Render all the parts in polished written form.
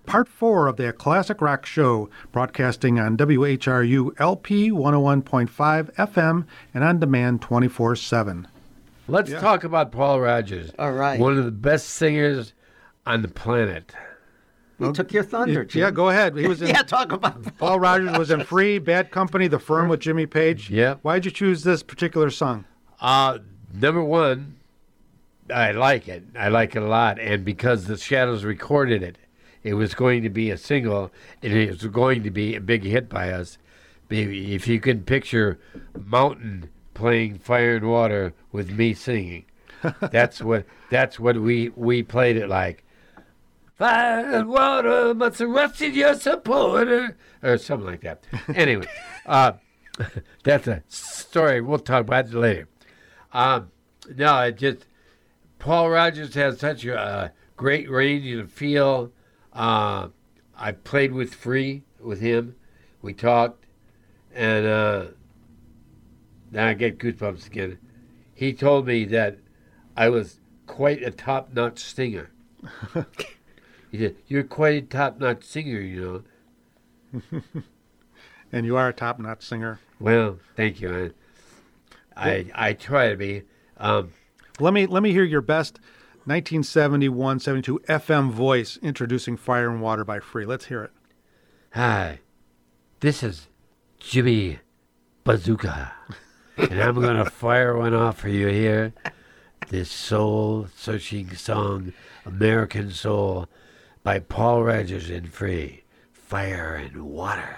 part 4 of the Classic Rock Show, broadcasting on WHRU LP 101.5 FM and on demand 24/7. Let's talk about Paul Rodgers. All right. One of the best singers on the planet. He took your thunder, Jim. Yeah, go ahead. He was in, talk about Paul Rodgers was in Free, Bad Company, The Firm with Jimmy Page. Yeah. Why'd you choose this particular song? Number one, I like it. I like it a lot. And because the Shadows recorded it, it was going to be a single, and it was going to be a big hit by us. If you can picture Mountain playing Fire and Water with me singing, that's what we played it like. Fire and water must have rusted your supporter, or something like that. Anyway, that's a story. We'll talk about it later. No, it just Paul Rodgers has such a great range and feel. I played with Free with him. We talked, and now I get goosebumps again. He told me that I was quite a top-notch singer. He said, "You're quite a top-notch singer, you know." And you are a top-notch singer. Well, thank you, man. I try to be. Let me hear your best 1971-72 FM voice introducing Fire and Water by Free. Let's hear it. Hi, this is Jimmy Bazooka, and I'm going to fire one off for you here. This soul-searching song, American Soul, by Paul Rodgers and Free, Fire and Water.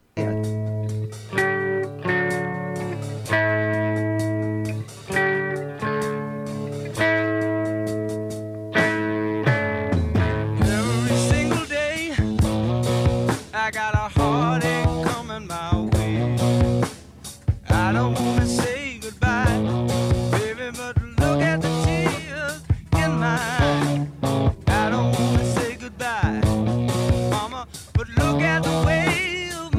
Every single day, I got a heartache coming my way. I don't want to say goodbye, baby, but look at the tears in my eyes. I don't want to say goodbye, mama, but look at the way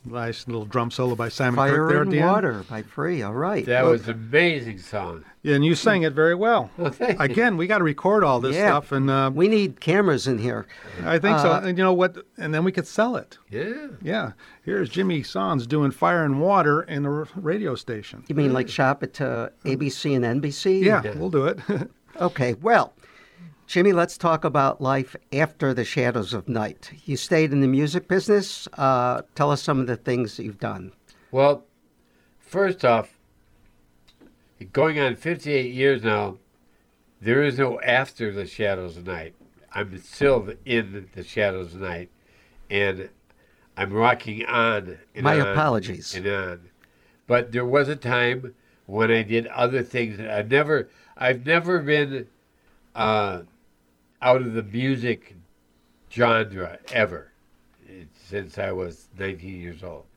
Nice little drum solo by Simon Fire Kirk there at and the end. Water by Free. All right. That was an amazing song. Yeah, and you sang it very well. Well, thank you. Again, we got to record all this Yeah. stuff, and We need cameras in here. I think so. And you know what? And then we could sell it. Yeah. Yeah. Here's Jimmy Sons doing Fire and Water in the radio station. You mean like shop at ABC and NBC? Yeah, we'll do it. Okay, well, Jimmy, let's talk about life after the shadows of night. You stayed in the music business. Tell us some of the things that you've done. Well, first off, going on 58 years now, there is no after the shadows of night. I'm still in the shadows of night, and I'm rocking on and My on apologies. and on. But there was a time when I did other things. I've never been out of the music genre ever since I was 19 years old.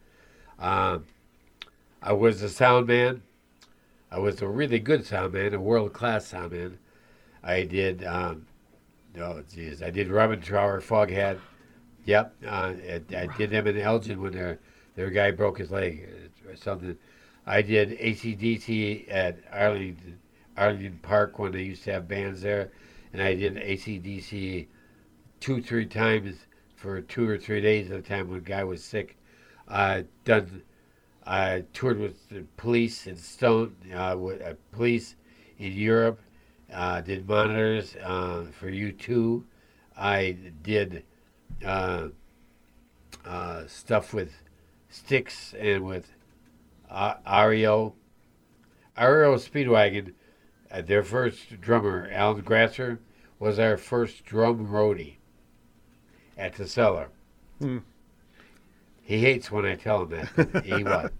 I was a sound man. I was a really good sound man, a world-class sound man. I did, I did Robin Trower, Foghat. Yep, I did them in Elgin when their guy broke his leg or something. I did AC/DC at Arlington Park when they used to have bands there, and I did AC/DC 2-3 times for 2 or 3 days at a time when a guy was sick. I toured with the Police in Stone, with Police in Europe. Did monitors for U2. I did stuff with Styx and with REO. REO Speedwagon, their first drummer, Alan Grasser, was our first drum roadie at the Cellar. He hates when I tell him that, but he was.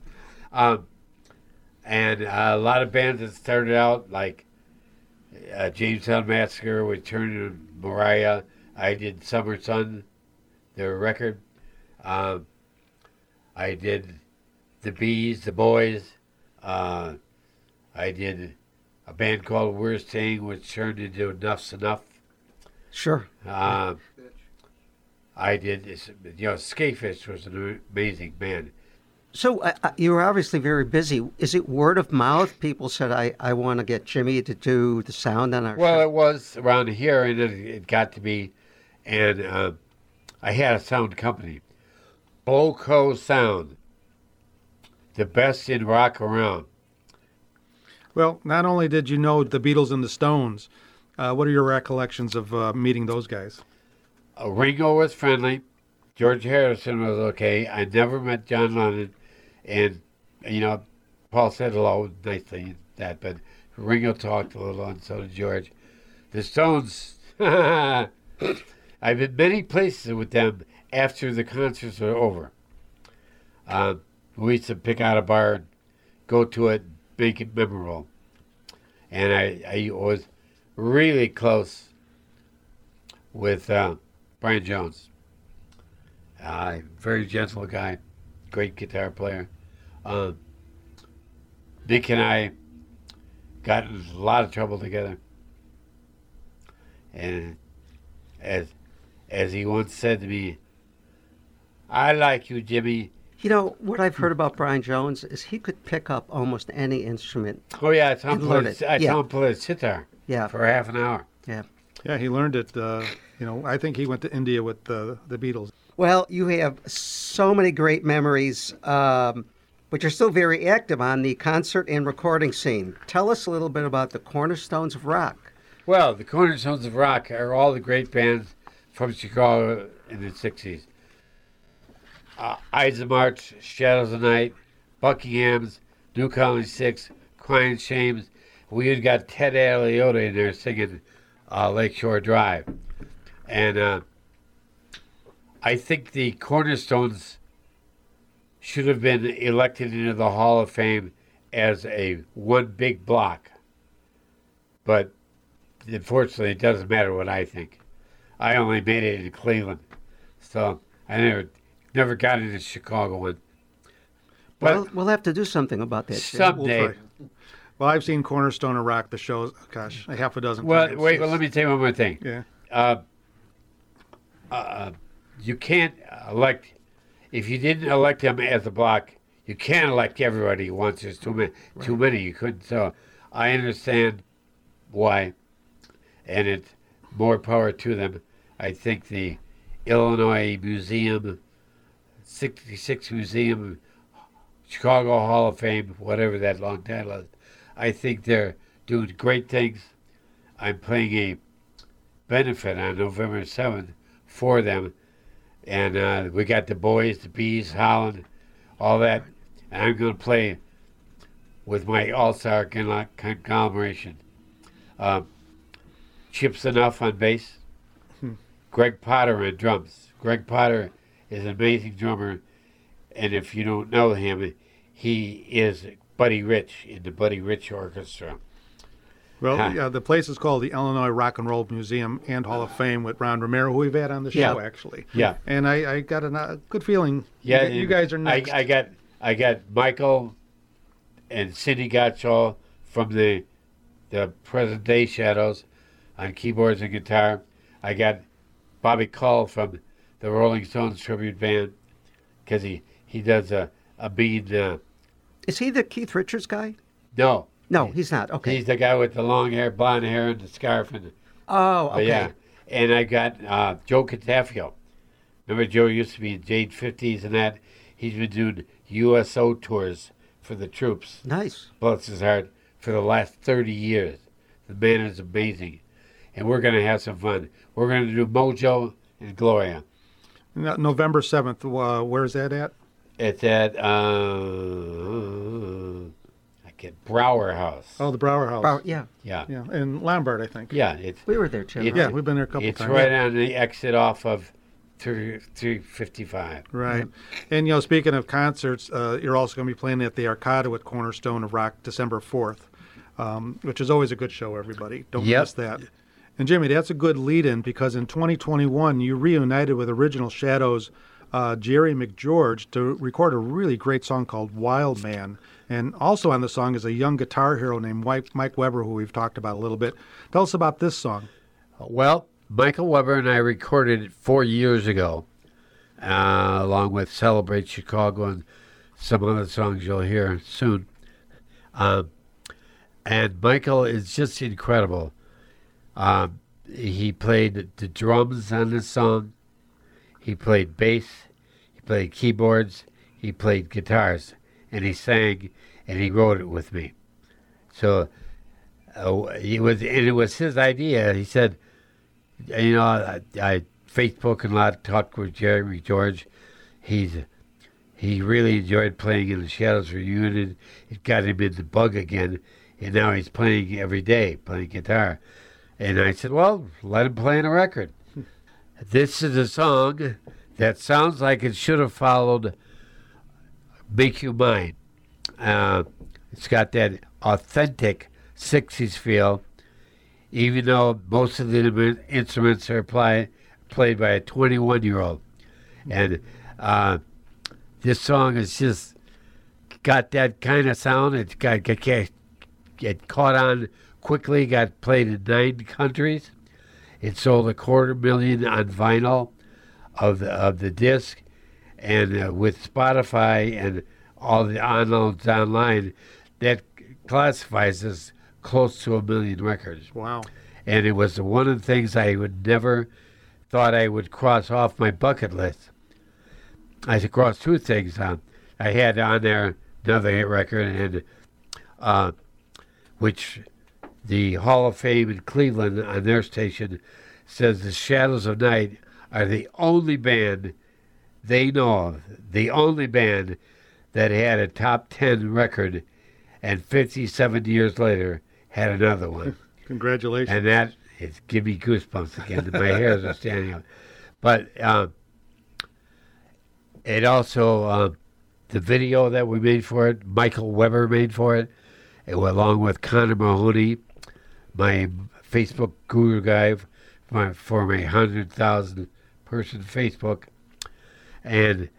And a lot of bands that started out, like Jamestown Massacre with Turner and Mariah. I did Summer Sun, their record. I did The Bees, The Boys. I did a band called We're Staying, which turned into Enough's Enough. Sure. I did, Skafish was an amazing band. So you were obviously very busy. Is it word of mouth? People said, I want to get Jimmy to do the sound on our Well, show. it was around here, and it got to be, and I had a sound company, Boco Sound, the best in rock around. Well, not only did you know the Beatles and the Stones, what are your recollections of meeting those guys? Ringo was friendly. George Harrison was okay. I never met John Lennon. And, Paul said hello nicely, but Ringo talked a little, and so did George. The Stones, I've been many places with them after the concerts were over. We used to pick out a bar, and go to it, make it memorable. And I was really close with Brian Jones. Very gentle guy, great guitar player. Nick and I got in a lot of trouble together. And as he once said to me, I like you, Jimmy. You know, what I've heard about Brian Jones is he could pick up almost any instrument. Oh, yeah, I saw him learn it. Yeah. play the sitar Yeah. for half an hour. Yeah. Yeah, he learned it. I think he went to India with the Beatles. Well, you have so many great memories, but you're still very active on the concert and recording scene. Tell us a little bit about the Cornerstones of Rock. Well, the Cornerstones of Rock are all the great bands from Chicago in the 60s. Ides of March, Shadows of Night, Buckingham's, New Colony Six, Crying Shames. We even got Ted Aliotta in there singing Lakeshore Drive. And I think the Cornerstones should have been elected into the Hall of Fame as a one big block. But unfortunately, it doesn't matter what I think. I only made it in Cleveland, so I never got into Chicago one. But Well, we'll have to do something about that. Jim. someday. We'll try. Well, I've seen Cornerstone of Rock, the shows, gosh, a half a dozen Well, times. wait. Well, let me tell you one more thing. Yeah. You can't elect if you didn't elect him as a block, you can't elect everybody you want. There's too many. Too many. You couldn't. So I understand why, and it's more power to them. I think the Illinois Museum, 66 Museum, Chicago Hall of Fame, whatever that long title is, I think they're doing great things. I'm playing a benefit on November 7th for them. And we got the boys, the Bees, Holland, all that. And I'm going to play with my all-star conglomeration. Chips Enough on bass. Greg Potter on drums. Greg Potter is an amazing drummer. And if you don't know him, he is Buddy Rich in the Buddy Rich Orchestra. Well, the place is called the Illinois Rock and Roll Museum and Hall of Fame with Ron Romero, who we've had on the show, actually. Yeah. And I got a good feeling. Yeah, you guys are next. I got Michael and Cindy Gottschall from the present day Shadows on keyboards and guitar. I got Bobby Cull from the Rolling Stones tribute band because he does a bead. Is he the Keith Richards guy? No. No, he's not. Okay. He's the guy with the long hair, blonde hair, and the scarf. And oh, okay. But yeah. And I got Joe Catafio. Remember Joe used to be in Jade 50s and that? He's been doing USO tours for the troops. Nice. Bless his heart, for the last 30 years. The man is amazing. And we're going to have some fun. We're going to do Mojo and Gloria. November 7th, where's that at? It's at Brower House. Oh, the Brower House. Yeah. Yeah. Yeah, in Lombard, I think. Yeah, it's We were there, Jim. It's- right? Yeah, we've been there a couple it's times. right on the exit off of 355. Right. And, speaking of concerts, you're also going to be playing at the Arcada at Cornerstone of Rock December 4th, which is always a good show, everybody. Don't miss that. And, Jimmy, that's a good lead-in because in 2021, you reunited with original Shadows Jerry McGeorge to record a really great song called Wild Man. And also on the song is a young guitar hero named Mike Weber, who we've talked about a little bit. Tell us about this song. Well, Michael Weber and I recorded it 4 years ago, along with Celebrate Chicago and some other songs you'll hear soon. And Michael is just incredible. He played the drums on this song. He played bass. He played keyboards. He played guitars. And he sang, and he wrote it with me. So it was his idea. He said, I Facebook and a lot talked with Jerry George. He really enjoyed playing in the Shadows reunion. It got him in the bug again, and now he's playing every day, playing guitar. And I said, well, let him play on a record. This is a song that sounds like it should have followed Make You Mine. It's got that authentic 60s feel, even though most of the instruments are played by a 21-year-old. And this song has just got that kind of sound. It caught on quickly, got played in 9 countries. It sold 250,000 on vinyl of the disc. And with Spotify and all the downloads online, that classifies as close to 1 million records. Wow. And it was one of the things I would never thought I would cross off my bucket list. I crossed 2 things on. I had on there another hit record, and which the Hall of Fame in Cleveland on their station says the Shadows of Night are the only band they know of, the only band that had a top 10 record and 57 years later had another one. Congratulations. And that is give me goosebumps again. My hairs are standing up. But it also, the video that we made for it, Michael Weber made for it, along with Connor Mahoney, my Facebook guru guy for my 100,000 person Facebook. And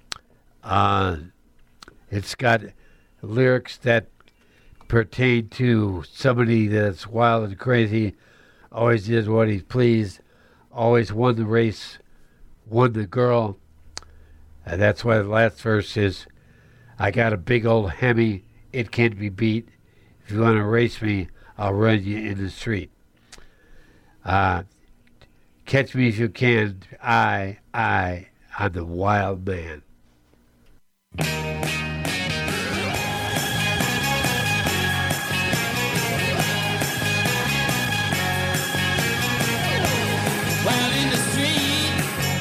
it's got lyrics that pertain to somebody that's wild and crazy, always did what he pleased, always won the race, won the girl, That's why the last verse is, I got a big old Hemi, it can't be beat. If you want to race me, I'll run you in the street. Catch me if you can, I'm the wild man. While in the street,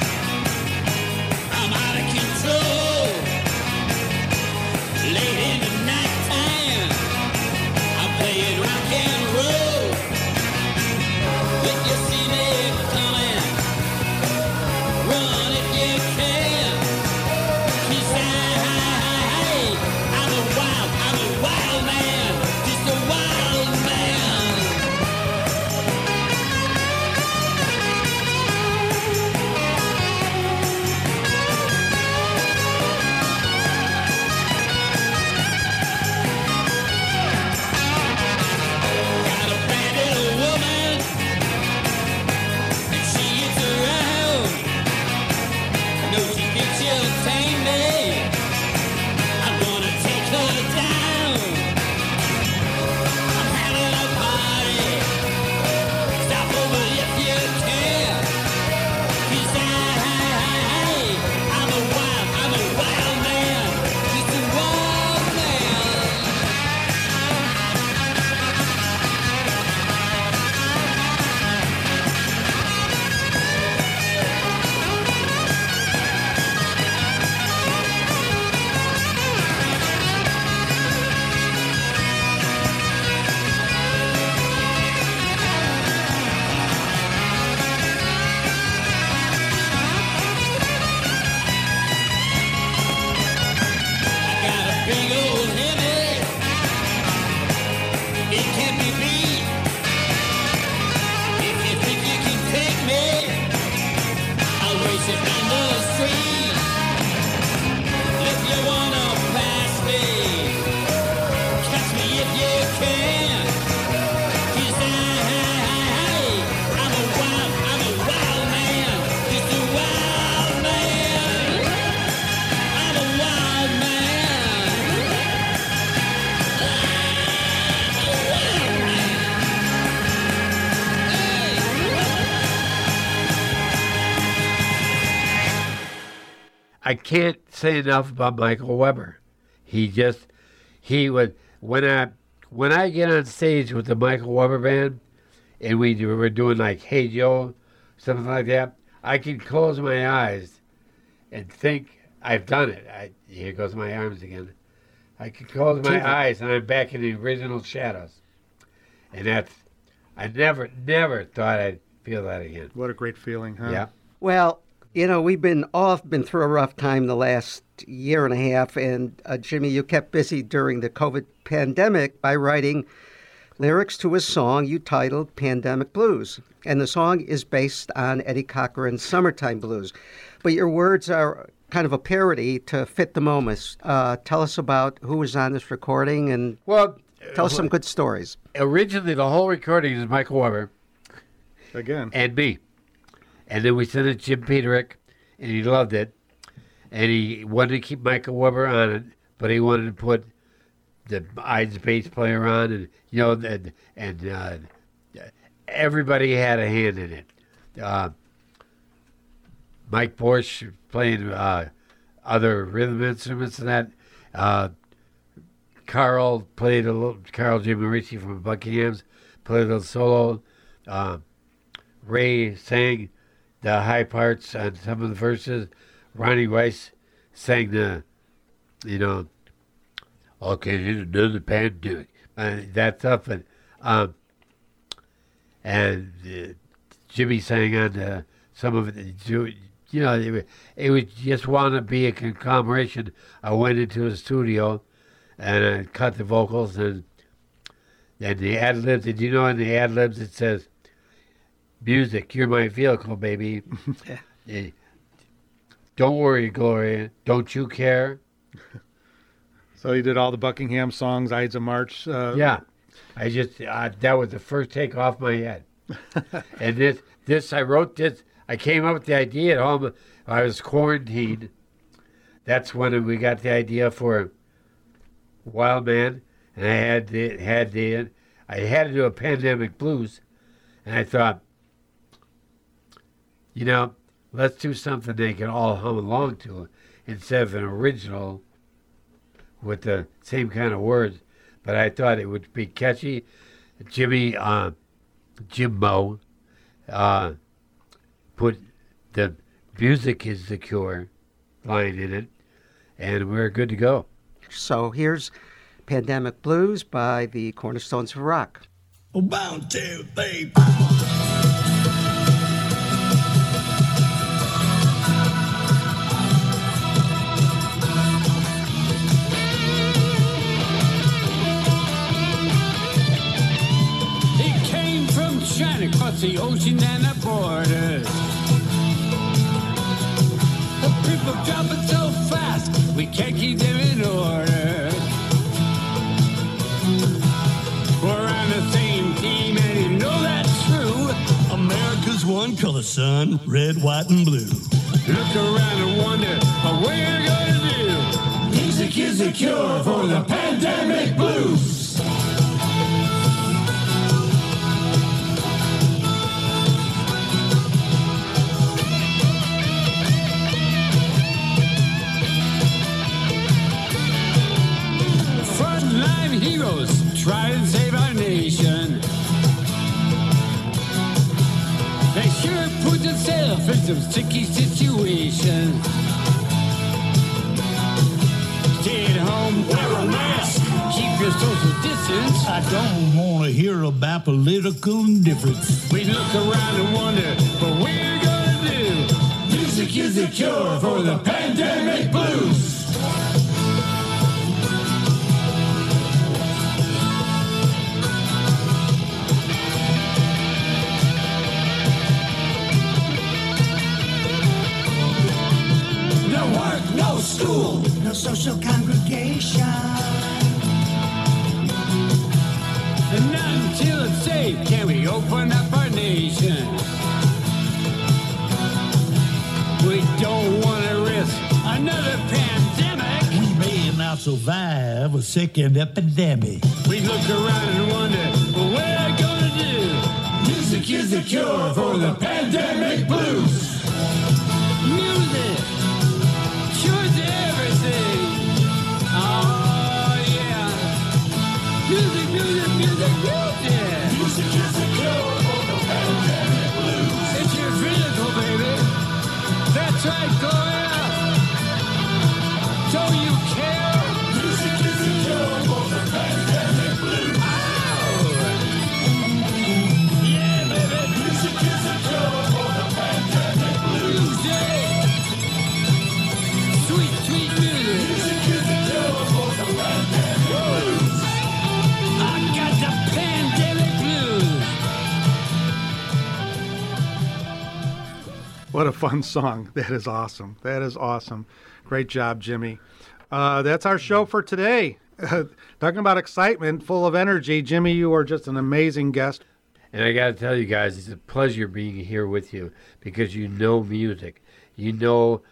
I'm out of control. Late in the nighttime, I'm playing rock and roll. If you see me coming, run if you can. 'Cause I'm a wild man, just a wild man. Got a bad little woman, and she gets around. Know she thinks she'll tame me. I'm gonna take her down. I'm having a party. Stop over if you can. 'Cause I'm a wild man. Just a wild man. I got a big old Hemi. It can't be beat. If you think you can take me, I'll race it down the street. If you wanna pass me, catch me if you can. 'Cause I'm a wild man, just a wild man. I'm a wild man. I can't say enough about Michael Weber. He would, when I get on stage with the Michael Weber band, and we're doing like Hey Joe, something like that, I can close my eyes and think I've done it. Here goes my arms again. I can close my eyes and I'm back in the original Shadows. And I never thought I'd feel that again. What a great feeling, huh? Yeah. Well, we've been through a rough time the last year and a half, and Jimmy, you kept busy during the COVID pandemic by writing lyrics to a song you titled Pandemic Blues. And the song is based on Eddie Cochran's Summertime Blues. But your words are kind of a parody to fit the moment. Tell us about who was on this recording and tell us some good stories. Originally, the whole recording is Michael Weber Again. and me. And then we sent it to Jim Peterick, and he loved it. And he wanted to keep Michael Weber on it, but he wanted to put the Ides bass player on, and everybody had a hand in it. Mike Borsch playing other rhythm instruments and that. Carl played a little. Carl Jim Maurici from Buckingham's played a little solo. Ray sang the high parts on some of the verses. Ronnie Rice sang okay, another pandemic, that stuff, and Jimmy sang on some of it. It would just want to be a conglomeration. I went into a studio and I cut the vocals and the ad libs. Did you know in the ad libs it says, "Music, you're my vehicle, baby." Don't worry, Gloria. Don't you care? So you did all the Buckingham songs, Ides of March. Yeah. I just, that was the first take off my head. And I wrote this, I came up with the idea at home. I was quarantined, that's when we got the idea for Wild Man, and I had to do a Pandemic Blues, and I thought, let's do something they can all hum along to instead of an original with the same kind of words. But I thought it would be catchy. Jimbo, put the music is the cure line in it, and we're good to go. So here's Pandemic Blues by the Cornerstones of Rock. 1, 2, 3. It came from China, across the ocean and the borders. The people dropping so fast, we can't keep them in order. We're on the same team, and you know that's true. America's one color, son, red, white, and blue. Look around and wonder what we're gonna do. Music is the cure for the pandemic blues. Frontline heroes try to save our nation. They sure put themselves in some sticky situations. Stay at home, wear a mask, keep your social distance. I don't want to hear about political indifference. We look around and wonder what we're gonna do. Music is the cure for the pandemic blues. No work, no school, no social congregation. And not until it's safe can we open up our nation. We don't want to risk another pandemic. We may not survive a second epidemic. We look around and wonder what we're gonna do. Music is the cure for the pandemic blues. Music cures everything. Oh yeah. Music, music, music, music. Music is the cure for the pandemic blues. It's your physical, baby. That's right, Gloria. Don't you care? Music is the cure for the pandemic blues. Yeah, baby. Music is the cure for the pandemic blues. Music. Sweet, sweet music. Music is the cure for the pandemic blues. I got the pandemic blues. What a fun song. That is awesome. That is awesome. Great job, Jimmy. That's our show for today. Talking about excitement, full of energy. Jimmy, you are just an amazing guest. And I got to tell you guys, it's a pleasure being here with you because you know music. You know,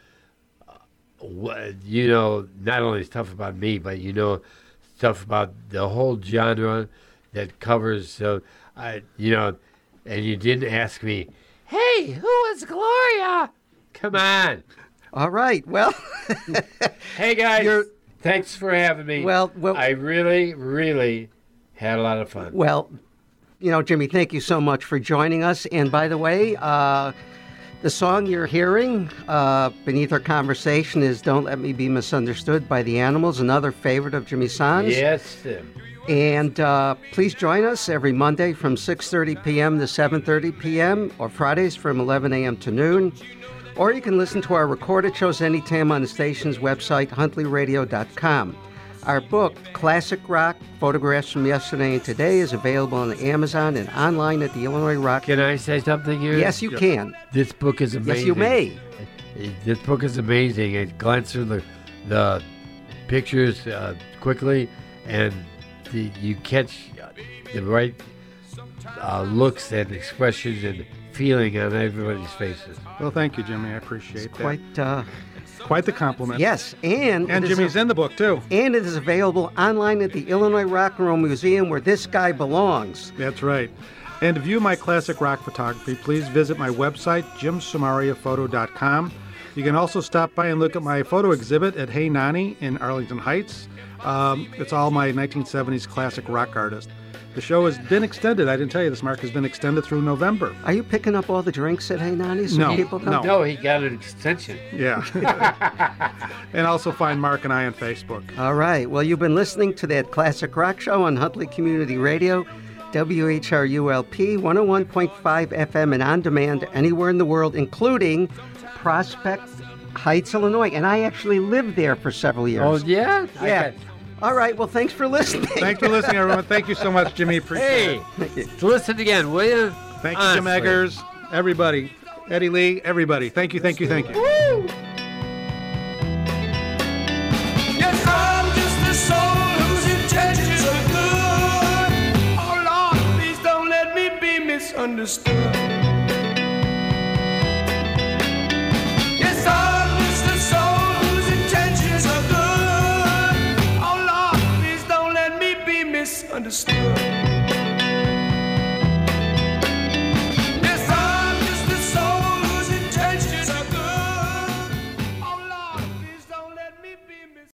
not only stuff about me, but you know stuff about the whole genre that covers. And you didn't ask me, hey, who is Gloria? Come on. All right. Well, Hey, guys. Thanks for having me. Well, I really, really had a lot of fun. well, Jimmy, thank you so much for joining us. And by the way, the song you're hearing beneath our conversation is Don't Let Me Be Misunderstood by The Animals, another favorite of Jimmy San's. Yes, Tim. And please join us every Monday from 6:30 p.m. to 7:30 p.m. or Fridays from 11 a.m. to noon. Or you can listen to our recorded shows anytime on the station's website, huntleyradio.com. Our book, Classic Rock, Photographs from Yesterday and Today, is available on Amazon and online at the Illinois Rock. Can I say something here? Yes, you can. This book is amazing. Yes, you may. This book is amazing. I glanced through the pictures quickly, and you catch the right looks and expressions and feeling on everybody's faces. Well, thank you, Jimmy. I appreciate that. Quite Quite the compliment. Yes, and And Jimmy's in the book, too. and it is available online at the Illinois Rock and Roll Museum, where this guy belongs. That's right. And to view my classic rock photography, please visit my website, jimsamariaphoto.com. You can also stop by and look at my photo exhibit at Hey Nani in Arlington Heights. It's all my 1970s classic rock artists. The show has been extended. I didn't tell you this, Mark, has been extended through November. Are you picking up all the drinks at Hey Nani's? No, People come? no. No, he got an extension. Yeah. And also find Mark and I on Facebook. All right. Well, you've been listening to that classic rock show on Huntley Community Radio, WHRULP 101.5 FM, and on demand anywhere in the world, including Prospect Heights, Illinois. And I actually lived there for several years. Oh, yeah? Yeah. All right. Well, thanks for listening. Thanks for listening, everyone. Thank you so much, Jimmy. Appreciate Hey, it. listen again, will you? Thank you, Jim Honestly. Eggers, everybody. Eddie Lee, everybody. Thank you, thank you, thank you. Yes, I'm just a soul whose intentions are good. Oh Lord, please don't let me be misunderstood. Yes, I'm just a soul whose intentions are good. Oh Lord, please don't let me be misunderstood.